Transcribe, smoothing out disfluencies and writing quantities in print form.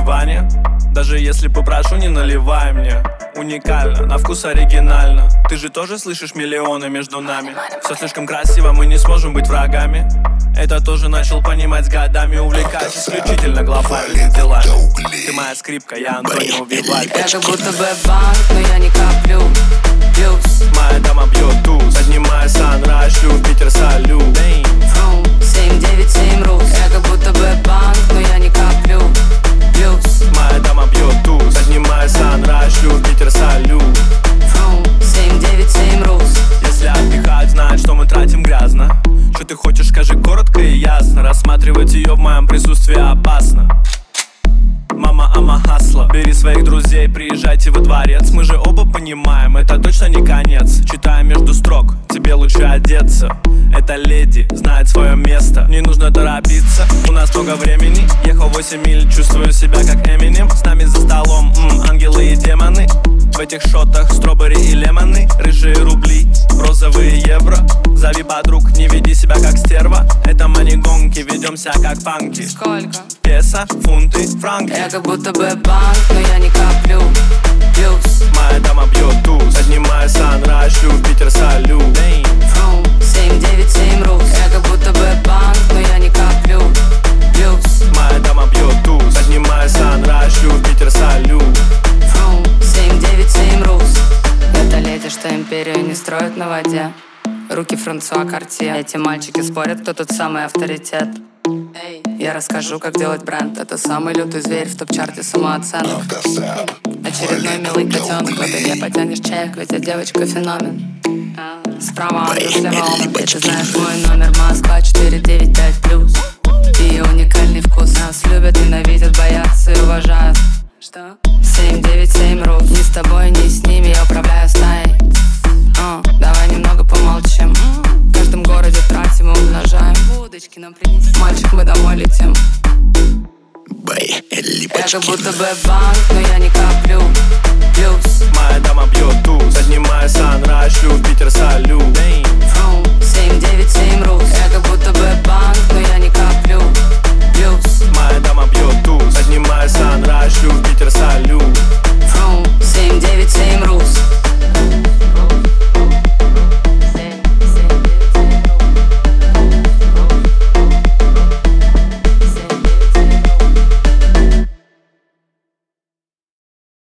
диване. Даже если попрошу, не наливай мне. Уникально, на вкус оригинально. Ты же тоже слышишь миллионы между нами. Все слишком красиво, мы не сможем быть врагами. Это тоже начал понимать с годами. Увлекаюсь исключительно глобальными делами. Ты моя скрипка, я Антонио Вивальди. Я как будто бы банк, но я не коплю плюс. Моя дама бьет туз. Поднимаю санрайз, шлю в Питер салют. Фрум 797 рус. Я как будто бы банк, но я не коплю плюс. Моя дама бьет туз. Поднимаю санрайз, шлю в Питер салют. Фрум 797 рус. Если отдыхать, знают, что мы тратим грязно. Что ты хочешь, скажи коротко и ясно. Рассматривать ее в моем присутствии опасно. Мама, ама хасла. Бери своих друзей, приезжайте во дворец. Мы же оба понимаем, это точно не конец. Читаю между строк, тебе лучше одеться. Эта леди знает свое место. Не нужно торопиться, у нас много времени. Ехал 8 миль, чувствую себя как Эминем. С нами за столом ангелы и демоны. В этих шотах стробери и лемоны. Рыжие рубли, розовые евро. Зови подруг, не веди себя как стерва. Это мани-гонки, ведемся как панки. Сколько? Песо, фунты, франки. Я как будто бы банк, но я не коплю плюс. Моя дама бьет туз. Поднимаю санрайз, шлю в Питер салют. Фрум 797 рус. Я как будто бы банк, но я не коплю плюс. Моя дама бьет туз. Поднимаю санрайз, шлю в Питер салют. Фрум 797 рус. Это леди, что империю не строит на воде. Руки Франсуа Картье. Эти мальчики спорят, кто тут самый авторитет. Я расскажу, как делать бренд. Это самый лютый зверь в топ-чарте самооценок. Очередной милый котенок. В это не потянешь чаек, ведь я девочка феномен. Справа Андрюш, слева Оман. И ты знаешь мой номер, Москва 495+. И уникальный вкус. Нас любят, ненавидят, боятся и уважают. Что? 797 рус. Ни с тобой, ни с ними я управляю стаей. Давай немного помолчим. В каждом городе тратим и умножаем. Водочки нам принеси. Мальчик, мы домой летим. Бэй, Я как будто бы банк, но я не коплю